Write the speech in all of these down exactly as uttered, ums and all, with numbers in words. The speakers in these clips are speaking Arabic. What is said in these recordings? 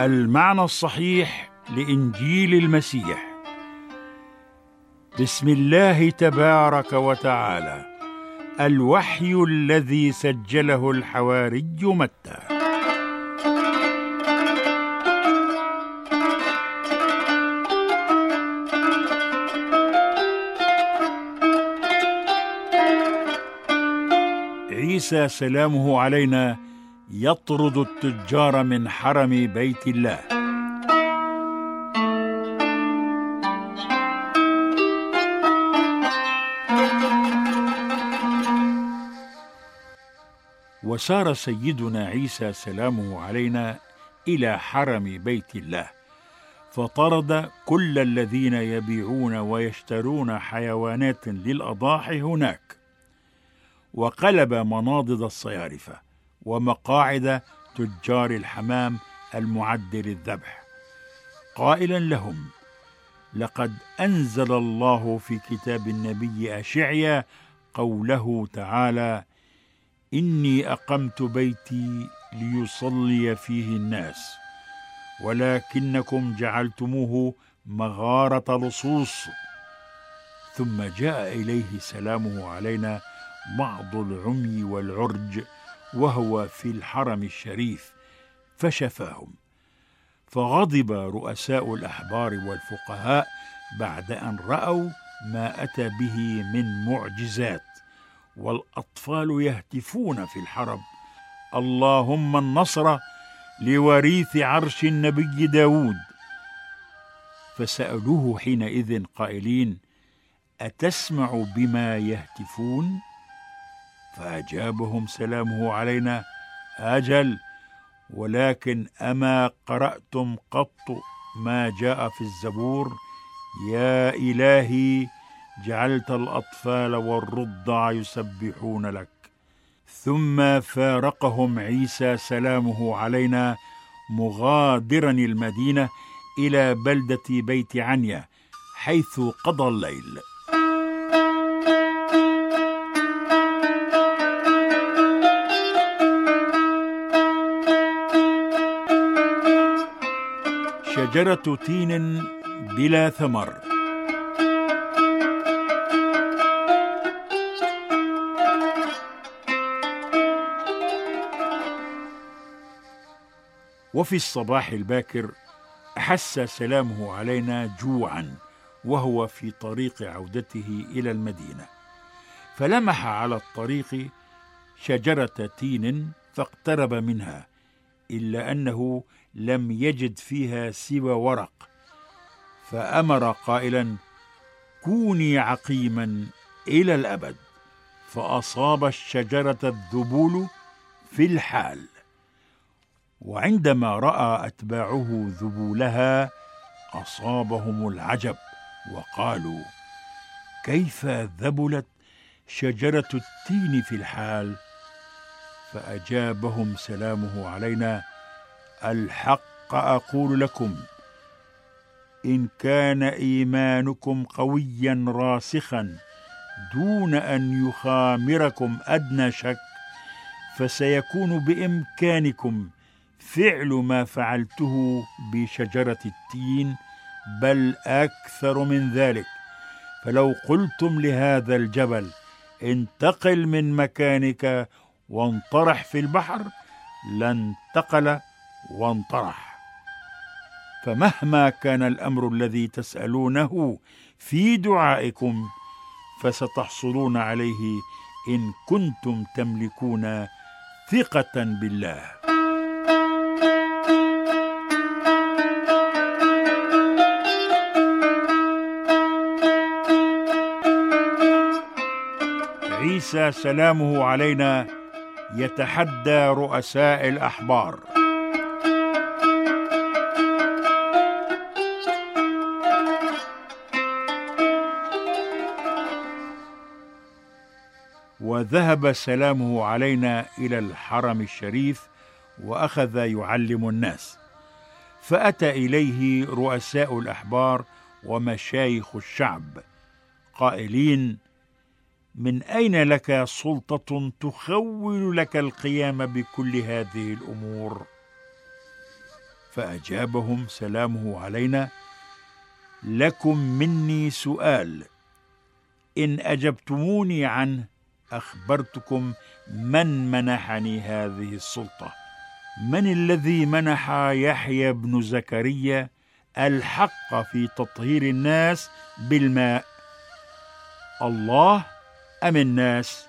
المعنى الصحيح لإنجيل المسيح. بسم الله تبارك وتعالى. الوحي الذي سجله الحواري متى. عيسى سلامه علينا يطرد التجار من حرم بيت الله. وسار سيدنا عيسى سلامه علينا إلى حرم بيت الله، فطرد كل الذين يبيعون ويشترون حيوانات للأضاحي هناك، وقلب مناضد الصيارفة ومقاعد تجار الحمام المعد للذبح، قائلا لهم: لقد أنزل الله في كتاب النبي أشعيا قوله تعالى: إني أقمت بيتي ليصلي فيه الناس، ولكنكم جعلتموه مغارة لصوص. ثم جاء إليه سلامه علينا بعض العمي والعرج وهو في الحرم الشريف فشفاهم، فغضب رؤساء الأحبار والفقهاء بعد أن رأوا ما أتى به من معجزات، والأطفال يهتفون في الحرم: اللهم النصر لوريث عرش النبي داود. فسألوه حينئذ قائلين: أتسمع بما يهتفون؟ فأجابهم سلامه علينا: أجل، ولكن أما قرأتم قط ما جاء في الزبور: يا إلهي جعلت الأطفال والرضع يسبحون لك. ثم فارقهم عيسى سلامه علينا مغادرا المدينة إلى بلدة بيت عنيا حيث قضى الليل. شجرة تين بلا ثمر. وفي الصباح الباكر أحس سلامه علينا جوعا وهو في طريق عودته إلى المدينة، فلمح على الطريق شجرة تين فاقترب منها، إلا أنه لم يجد فيها سوى ورق، فأمر قائلا: كوني عقيما إلى الأبد. فأصاب الشجرة الذبول في الحال، وعندما رأى أتباعه ذبولها أصابهم العجب وقالوا: كيف ذبلت شجرة التين في الحال؟ فأجابهم سلامه علينا: الحق أقول لكم، إن كان إيمانكم قويا راسخا دون أن يخامركم أدنى شك، فسيكون بإمكانكم فعل ما فعلته بشجرة التين، بل أكثر من ذلك. فلو قلتم لهذا الجبل: انتقل من مكانك وانطرح في البحر، لانتقل وانطرح. فمهما كان الأمر الذي تسألونه في دعائكم فستحصلون عليه إن كنتم تملكون ثقة بالله. عيسى سلامه علينا يتحدى رؤساء الأحبار. وذهب سلامه علينا إلى الحرم الشريف وأخذ يعلم الناس، فأتى إليه رؤساء الأحبار ومشايخ الشعب قائلين: من أين لك سلطة تخول لك القيام بكل هذه الأمور؟ فأجابهم سلامه علينا: لكم مني سؤال، إن أجبتموني عنه أخبرتكم من منحني هذه السلطة. من الذي منح يحيى بن زكريا الحق في تطهير الناس بالماء؟ الله أم الناس؟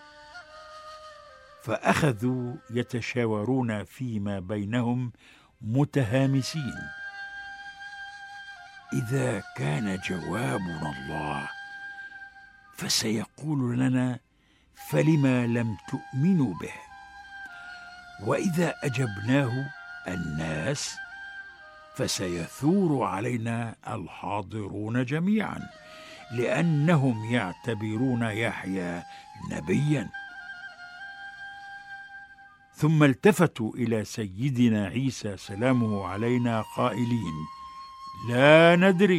فأخذوا يتشاورون فيما بينهم متهامسين: إذا كان جوابنا الله فسيقول لنا فلما لم تؤمنوا به، وإذا أجبناه الناس فسيثور علينا الحاضرون جميعا، لأنهم يعتبرون يحيى نبيا. ثم التفتوا إلى سيدنا عيسى سلامه علينا قائلين: لا ندري.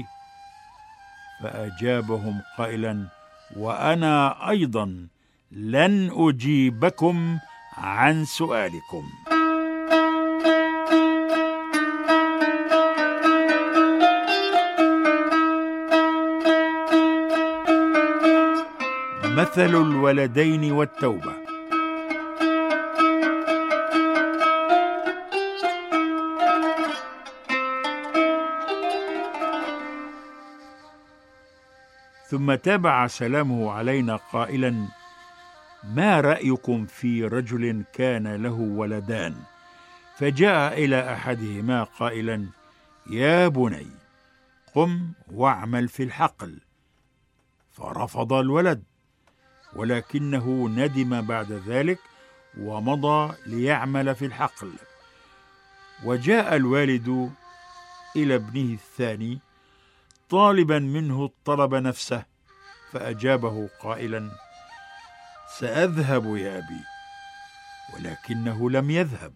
فأجابهم قائلا: وأنا أيضا لن أجيبكم عن سؤالكم. مثل الولدين والتوبة. ثم تابع سلامه علينا قائلا: ما رأيكم في رجل كان له ولدان، فجاء إلى أحدهما قائلا: يا بني قم واعمل في الحقل. فرفض الولد، ولكنه ندم بعد ذلك ومضى ليعمل في الحقل. وجاء الوالد إلى ابنه الثاني طالبا منه الطلب نفسه، فأجابه قائلا: سأذهب يا أبي. ولكنه لم يذهب.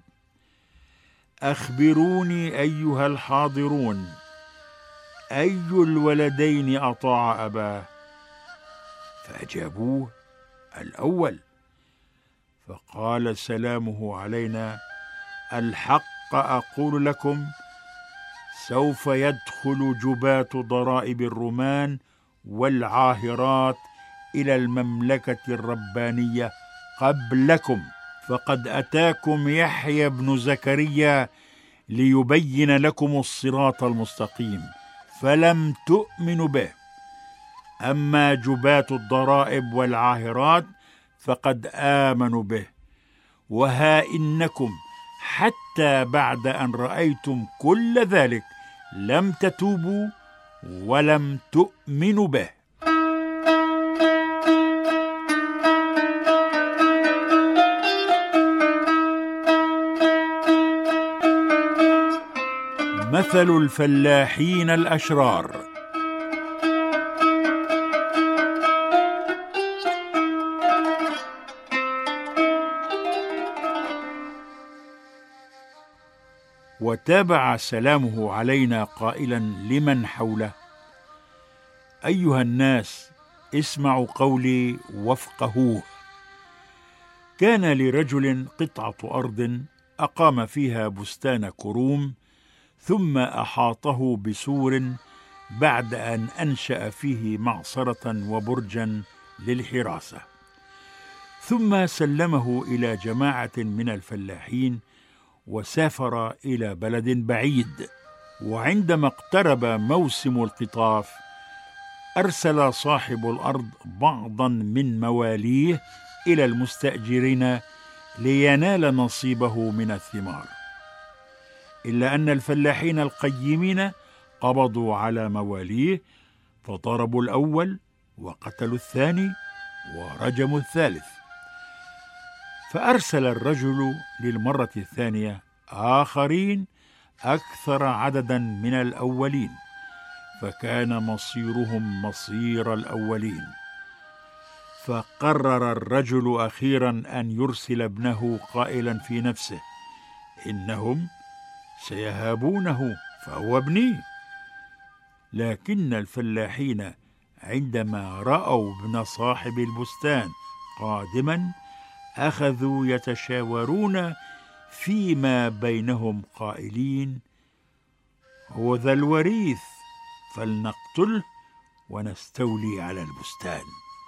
أخبروني أيها الحاضرون، أي الولدين أطاع أباه؟ فأجابوه: الأول. فقال سلامه علينا: الحق أقول لكم، سوف يدخل جباة ضرائب الرومان والعاهرات إلى المملكة الربانية قبلكم، فقد أتاكم يحيى بن زكريا ليبين لكم الصراط المستقيم فلم تؤمنوا به، أما جباة الضرائب والعاهرات فقد آمنوا به. وها إنكم حتى بعد أن رأيتم كل ذلك لم تتوبوا ولم تؤمنوا به. مثل الفلاحين الأشرار. وتابع سلامه علينا قائلا لمن حوله: أيها الناس، اسمعوا قولي وافقهوه. كان لرجل قطعة أرض أقام فيها بستان كروم، ثم أحاطه بسور بعد أن أنشأ فيه معصرة وبرجا للحراسة، ثم سلمه إلى جماعة من الفلاحين وسافر إلى بلد بعيد. وعندما اقترب موسم القطاف أرسل صاحب الأرض بعضا من مواليه إلى المستأجرين لينال نصيبه من الثمار، إلا أن الفلاحين القيمين قبضوا على مواليه فضربوا الأول وقتلوا الثاني ورجموا الثالث. فأرسل الرجل للمرة الثانية آخرين أكثر عددا من الأولين، فكان مصيرهم مصير الأولين. فقرر الرجل أخيرا أن يرسل ابنه قائلا في نفسه: إنهم سيهابونه فهو ابني. لكن الفلاحين عندما رأوا ابن صاحب البستان قادما أخذوا يتشاورون فيما بينهم قائلين: هو ذا الوريث، فلنقتله ونستولي على البستان.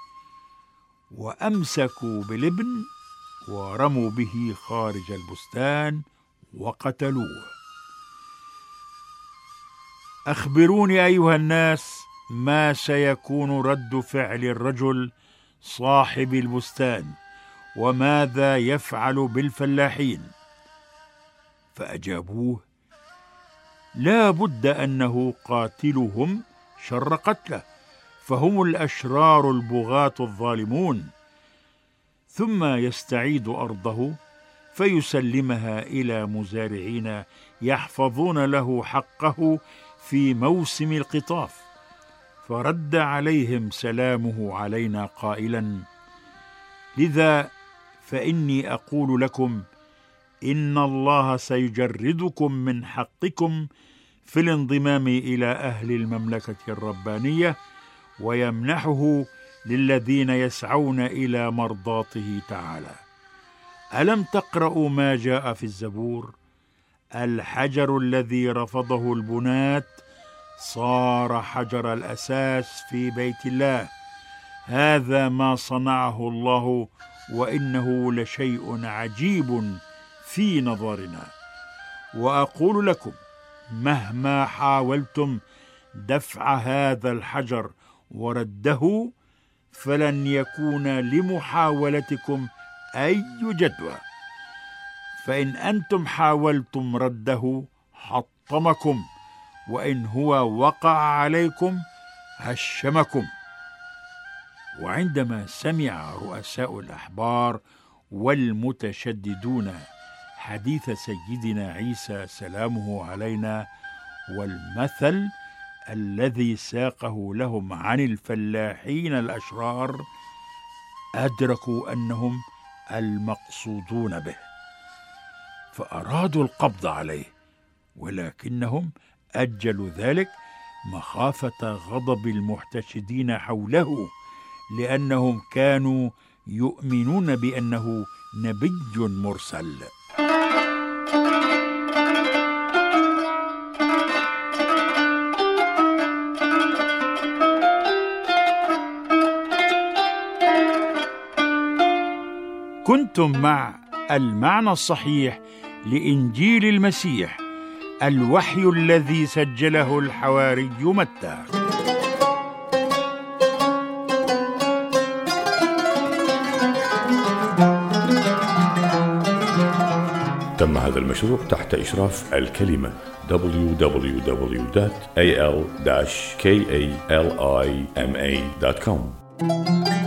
وأمسكوا بالابن ورموا به خارج البستان وقتلوه. أخبروني أيها الناس ما سيكون رد فعل الرجل صاحب البستان، وماذا يفعل بالفلاحين؟ فأجابوه: لا بد أنه قاتلهم شر قتله، فهم الأشرار البغاة الظالمون، ثم يستعيد أرضه فيسلمها إلى مزارعين يحفظون له حقه في موسم القطاف. فرد عليهم سلامه علينا قائلا: لذا فإني أقول لكم إن الله سيجردكم من حقكم في الانضمام إلى أهل المملكة الربانية، ويمنحه للذين يسعون إلى مرضاته تعالى. ألم تقرأوا ما جاء في الزبور؟ الحجر الذي رفضه البنات صار حجر الأساس في بيت الله. هذا ما صنعه الله، وإنه لشيء عجيب في نظرنا. وأقول لكم مهما حاولتم دفع هذا الحجر ورده فلن يكون لمحاولتكم أي جدوى، فإن أنتم حاولتم رده حطمكم، وإن هو وقع عليكم هشمكم. وعندما سمع رؤساء الأحبار والمتشددون حديث سيدنا عيسى سلامه علينا والمثل الذي ساقه لهم عن الفلاحين الأشرار، أدركوا أنهم المقصودون به، فأرادوا القبض عليه، ولكنهم أجلوا ذلك مخافة غضب المحتشدين حوله، لأنهم كانوا يؤمنون بأنه نبي مرسل. كنتم مع المعنى الصحيح لإنجيل المسيح، الوحي الذي سجله الحواري متى. تم هذا المشروع تحت إشراف الكلمة دبليو دبليو دبليو دوت إيه إل كاليما دوت كوم.